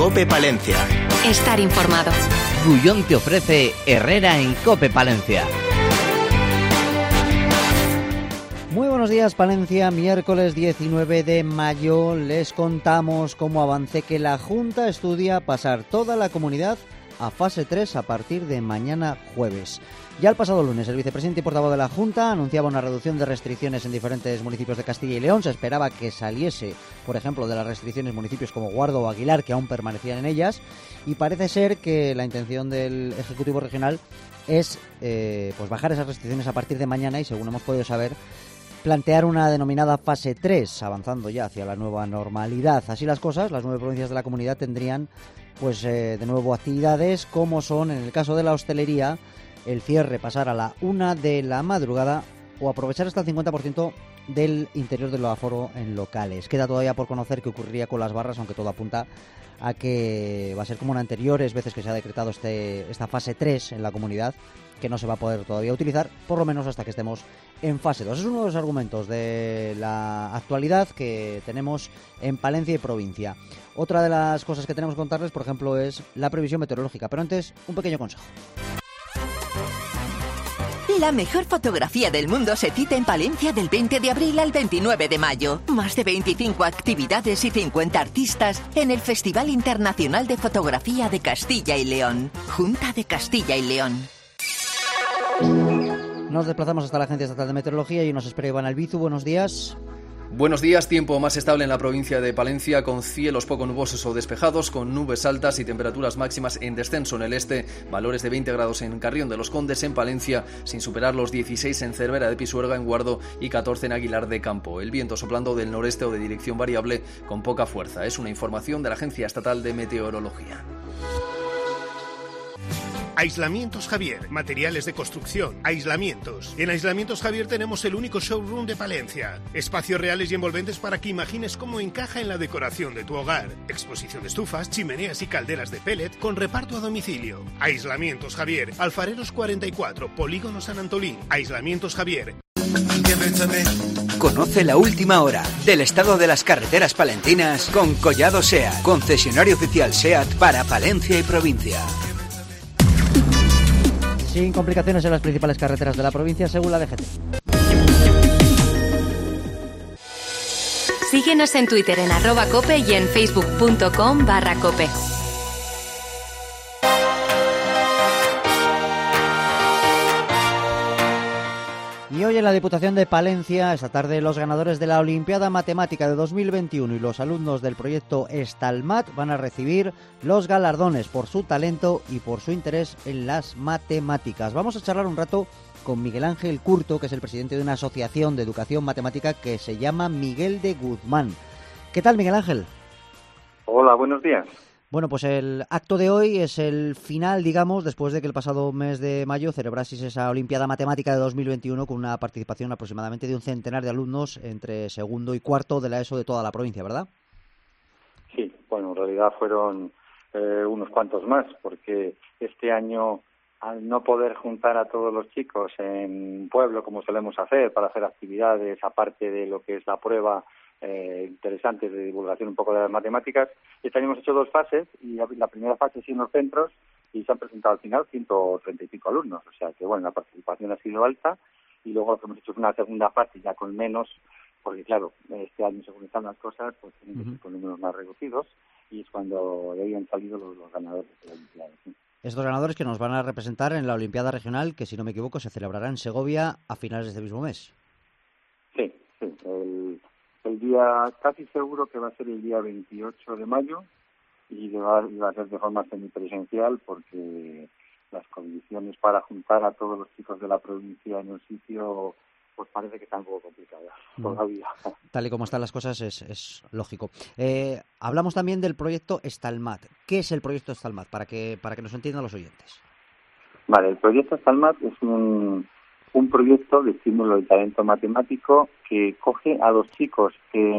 COPE Palencia. Estar informado. Gullón te ofrece Herrera en COPE Palencia. Muy buenos días, Palencia. Miércoles 19 de mayo les contamos cómo avance que la Junta estudia pasar toda la comunidad a fase 3 a partir de mañana jueves. Ya el pasado lunes, el vicepresidente y portavoz de la Junta anunciaba una reducción de restricciones en diferentes municipios de Castilla y León. Se esperaba que saliese, por ejemplo, de las restricciones municipios como Guardo o Aguilar, que aún permanecían en ellas. Y parece ser que la intención del Ejecutivo Regional es pues bajar esas restricciones a partir de mañana y, según hemos podido saber, plantear una denominada fase 3, avanzando ya hacia la nueva normalidad. Así las cosas, las 9 provincias de la comunidad tendrían pues de nuevo actividades como son, en el caso de la hostelería, el cierre pasar a la 1 de la madrugada o aprovechar hasta el 50% del interior del aforo en locales. Queda todavía por conocer qué ocurriría con las barras, aunque todo apunta a que va a ser como en anteriores veces que se ha decretado esta fase 3 en la comunidad, que no se va a poder todavía utilizar, por lo menos hasta que estemos en fase 2. Es uno de los argumentos de la actualidad que tenemos en Palencia y provincia. Otra de las cosas que tenemos que contarles, por ejemplo, es la previsión meteorológica. Pero antes, un pequeño consejo. La mejor fotografía del mundo se cita en Palencia del 20 de abril al 29 de mayo. Más de 25 actividades y 50 artistas en el Festival Internacional de Fotografía de Castilla y León. Junta de Castilla y León. Nos desplazamos hasta la Agencia Estatal de Meteorología y nos espera Iván Albizu. Buenos días. Buenos días, tiempo más estable en la provincia de Palencia, con cielos poco nubosos o despejados, con nubes altas y temperaturas máximas en descenso en el este, valores de 20 grados en Carrión de los Condes, en Palencia, sin superar los 16 en Cervera de Pisuerga, en Guardo, y 14 en Aguilar de Campo. El viento soplando del noreste o de dirección variable con poca fuerza. Es una información de la Agencia Estatal de Meteorología. Aislamientos Javier, materiales de construcción, aislamientos. En Aislamientos Javier tenemos el único showroom de Palencia. Espacios reales y envolventes para que imagines cómo encaja en la decoración de tu hogar. Exposición de estufas, chimeneas y calderas de pellet con reparto a domicilio. Aislamientos Javier, Alfareros 44, Polígono San Antolín. Aislamientos Javier. Conoce la última hora del estado de las carreteras palentinas con Collado SEAT, concesionario oficial SEAT para Palencia y provincia. Sin complicaciones en las principales carreteras de la provincia, según la DGT. Síguenos en Twitter en @cope y en facebook.com/cope. Y hoy en la Diputación de Palencia, esta tarde, los ganadores de la Olimpiada Matemática de 2021 y los alumnos del proyecto Estalmat van a recibir los galardones por su talento y por su interés en las matemáticas. Vamos a charlar un rato con Miguel Ángel Curto, que es el presidente de una asociación de educación matemática que se llama Miguel de Guzmán. ¿Qué tal, Miguel Ángel? Hola, buenos días. Bueno, pues el acto de hoy es el final, digamos, después de que el pasado mes de mayo celebrasis esa Olimpiada Matemática de 2021 con una participación aproximadamente de un centenar de alumnos entre segundo y cuarto de la ESO de toda la provincia, ¿verdad? Sí, bueno, en realidad fueron unos cuantos más, porque este año, al no poder juntar a todos los chicos en un pueblo como solemos hacer para hacer actividades aparte de lo que es la prueba interesantes de divulgación un poco de las matemáticas, este año hemos hecho 2 fases y la primera fase sí en los centros y se han presentado al final 135 alumnos, o sea que bueno, la participación ha sido alta y luego lo que hemos hecho es una segunda fase ya con menos, porque claro, este año según están las cosas pues tienen que ser con números más reducidos y es cuando de ahí han salido los ganadores de la Olimpiada. ¿Sí? Estos ganadores que nos van a representar en la Olimpiada Regional, que si no me equivoco se celebrará en Segovia a finales de este mismo mes. Sí, el día casi seguro que va a ser el día 28 de mayo y va a ser de forma semipresencial porque las condiciones para juntar a todos los chicos de la provincia en un sitio pues parece que están un poco complicadas todavía. Tal y como están las cosas es lógico. Hablamos también del proyecto Estalmat. ¿Qué es el proyecto Estalmat? Para que nos entiendan los oyentes. Vale, el proyecto Estalmat es un proyecto de estímulo del talento matemático que coge a los chicos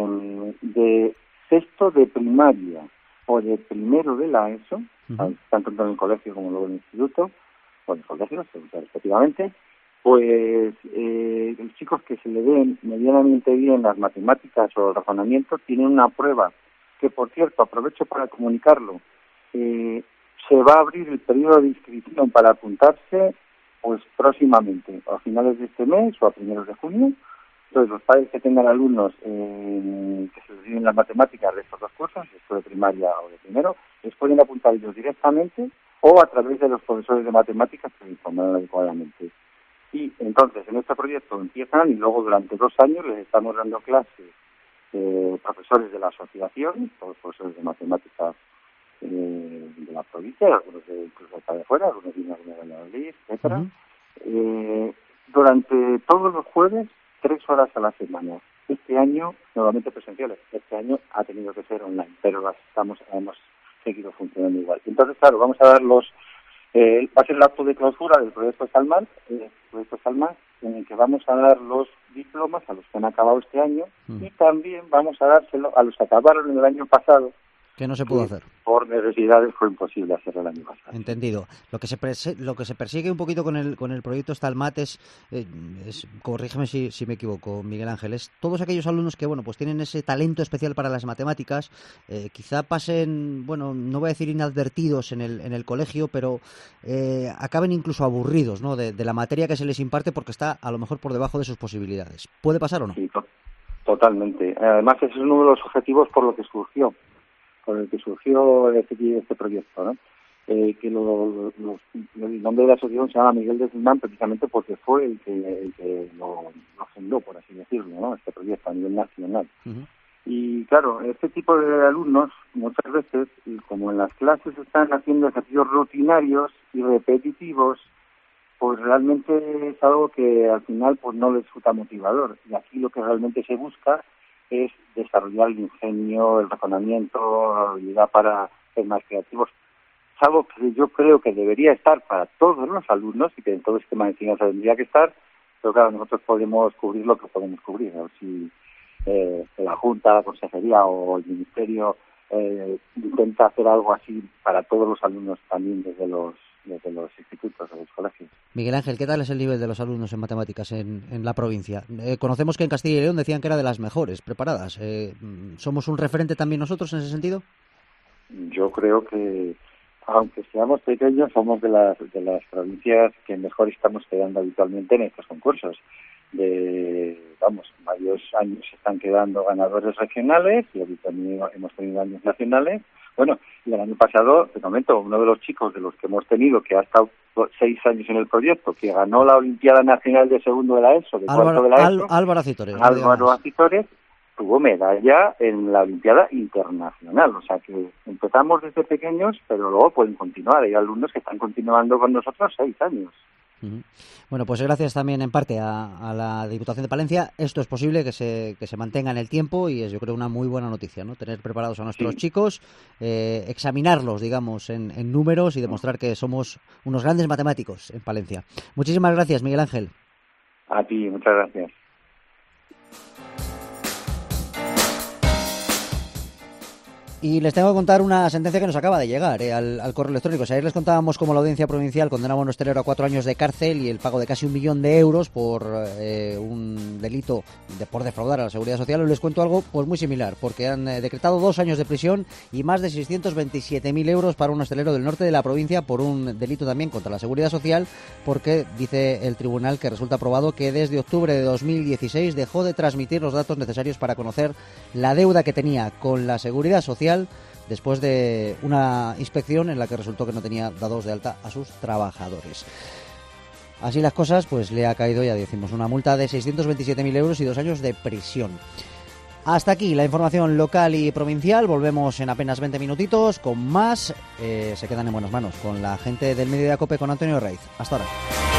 de sexto de primaria o de primero de la ESO, tanto en el colegio como luego en el instituto, o en el colegio, respectivamente, pues los chicos que se le den medianamente bien las matemáticas o el razonamiento tienen una prueba que, por cierto, aprovecho para comunicarlo, se va a abrir el periodo de inscripción para apuntarse pues próximamente, a finales de este mes o a primeros de junio. Entonces, los padres que tengan alumnos que se deciden las matemáticas de estos dos cursos, esto de primaria o de primero, les pueden apuntar ellos directamente o a través de los profesores de matemáticas que les informarán adecuadamente. Y entonces, en este proyecto empiezan y luego durante 2 años les estamos dando clases profesores de la asociación, todos profesores de matemáticas de la provincia, algunos incluso de fuera, algunos vienen de Valladolid, etcétera. Durante todos los jueves, 3 horas a la semana. Este año, nuevamente presenciales, este año ha tenido que ser online, pero hemos seguido funcionando igual. Entonces, claro, vamos a dar va a ser el acto de clausura del proyecto Salman, en el que vamos a dar los diplomas a los que han acabado este año y también vamos a dárselo a los que acabaron en el año pasado. Que no se pudo hacer. Por necesidades fue imposible hacerlo el año pasado. Entendido. Lo que se persigue un poquito con el proyecto Stalmat es corrígeme si me equivoco, Miguel Ángel, es todos aquellos alumnos que pues tienen ese talento especial para las matemáticas, quizá pasen, no voy a decir inadvertidos en el colegio, pero acaben incluso aburridos, ¿no? de la materia que se les imparte porque está a lo mejor por debajo de sus posibilidades. ¿Puede pasar o no? Sí, totalmente. Además, ese es uno de los objetivos por el que surgió este proyecto, ¿no? Que el nombre de la asociación se llama Miguel de Guzmán precisamente porque fue el que lo fundó, por así decirlo, ¿no? Este proyecto a nivel nacional. Uh-huh. Y claro, este tipo de alumnos muchas veces, como en las clases están haciendo ejercicios rutinarios y repetitivos, pues realmente es algo que al final pues no les resulta motivador. Y aquí lo que realmente se busca es desarrollar el ingenio, el razonamiento, la habilidad para ser más creativos. Es algo que yo creo que debería estar para todos los alumnos y que en todo el sistema de enseñanza tendría que estar, pero claro, nosotros podemos cubrir lo que podemos cubrir. A ver si la Junta, la Consejería o el Ministerio intenta hacer algo así para todos los alumnos también desde los institutos o los colegios. Miguel Ángel, ¿qué tal es el nivel de los alumnos en matemáticas en la provincia? Conocemos que en Castilla y León decían que era de las mejores preparadas. ¿Somos un referente también nosotros en ese sentido? Yo creo que, aunque seamos pequeños, somos de las provincias que mejor estamos quedando habitualmente en estos concursos. Varios años se están quedando ganadores regionales y ahorita hemos tenido años nacionales. Bueno, y el año pasado, te comento, uno de los chicos de los que hemos tenido, que ha estado 6 años en el proyecto, que ganó la Olimpiada Nacional de segundo de la ESO, cuarto de la ESO, Álvaro Acitores, tuvo medalla en la Olimpiada Internacional. O sea que empezamos desde pequeños, pero luego pueden continuar. Hay alumnos que están continuando con nosotros 6 años. Uh-huh. Bueno, pues gracias también en parte a la Diputación de Palencia. Esto es posible que se mantenga en el tiempo y es, yo creo, una muy buena noticia, ¿no? Tener preparados a nuestros chicos, examinarlos, digamos, en números y demostrar que somos unos grandes matemáticos en Palencia. Muchísimas gracias, Miguel Ángel. A ti, muchas gracias. Y les tengo que contar una sentencia que nos acaba de llegar al correo electrónico. Ayer les contábamos cómo la Audiencia Provincial condenaba a un hostelero a 4 años de cárcel y el pago de casi 1 millón de euros por un delito por defraudar a la Seguridad Social. Hoy les cuento algo pues muy similar, porque han decretado 2 años de prisión y más de 627.000 euros para un hostelero del norte de la provincia por un delito también contra la Seguridad Social, porque dice el tribunal que resulta probado que desde octubre de 2016 dejó de transmitir los datos necesarios para conocer la deuda que tenía con la Seguridad Social después de una inspección en la que resultó que no tenía dados de alta a sus trabajadores. Así las cosas, pues le ha caído, ya decimos, una multa de 627.000 euros y 2 años de prisión. Hasta aquí la información local y provincial. Volvemos en apenas 20 minutitos con más. Se quedan en buenas manos con la gente del Mediodía Cope, con Antonio Raiz. Hasta ahora.